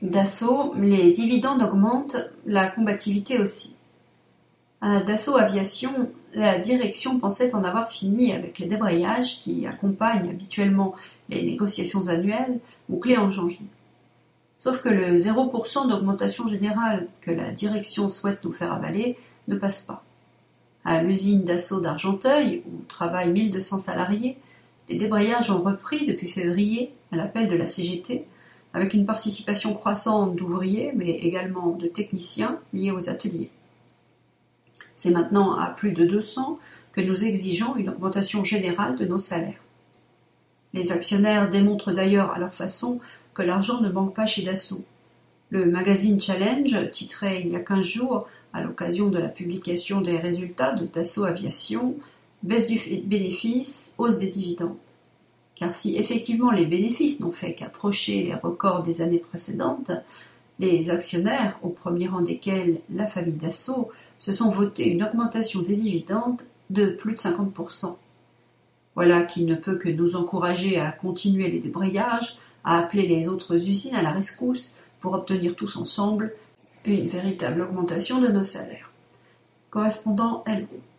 Dassault, les dividendes augmentent, la combativité aussi. À Dassault Aviation, la direction pensait en avoir fini avec les débrayages qui accompagnent habituellement les négociations annuelles bouclées en janvier. Sauf que le 0% d'augmentation générale que la direction souhaite nous faire avaler ne passe pas. À l'usine Dassault d'Argenteuil, où travaillent 1200 salariés, les débrayages ont repris depuis février à l'appel de la CGT, avec une participation croissante d'ouvriers, mais également de techniciens liés aux ateliers. C'est maintenant à plus de 200 que nous exigeons une augmentation générale de nos salaires. Les actionnaires démontrent d'ailleurs à leur façon que l'argent ne manque pas chez Dassault. Le magazine Challenge titrait il y a 15 jours, à l'occasion de la publication des résultats de Dassault Aviation, baisse du bénéfice, hausse des dividendes. Car si effectivement les bénéfices n'ont fait qu'approcher les records des années précédentes, les actionnaires, au premier rang desquels la famille Dassault, se sont votés une augmentation des dividendes de plus de 50%. Voilà qui ne peut que nous encourager à continuer les débrayages, à appeler les autres usines à la rescousse pour obtenir tous ensemble une véritable augmentation de nos salaires. Correspondant LO.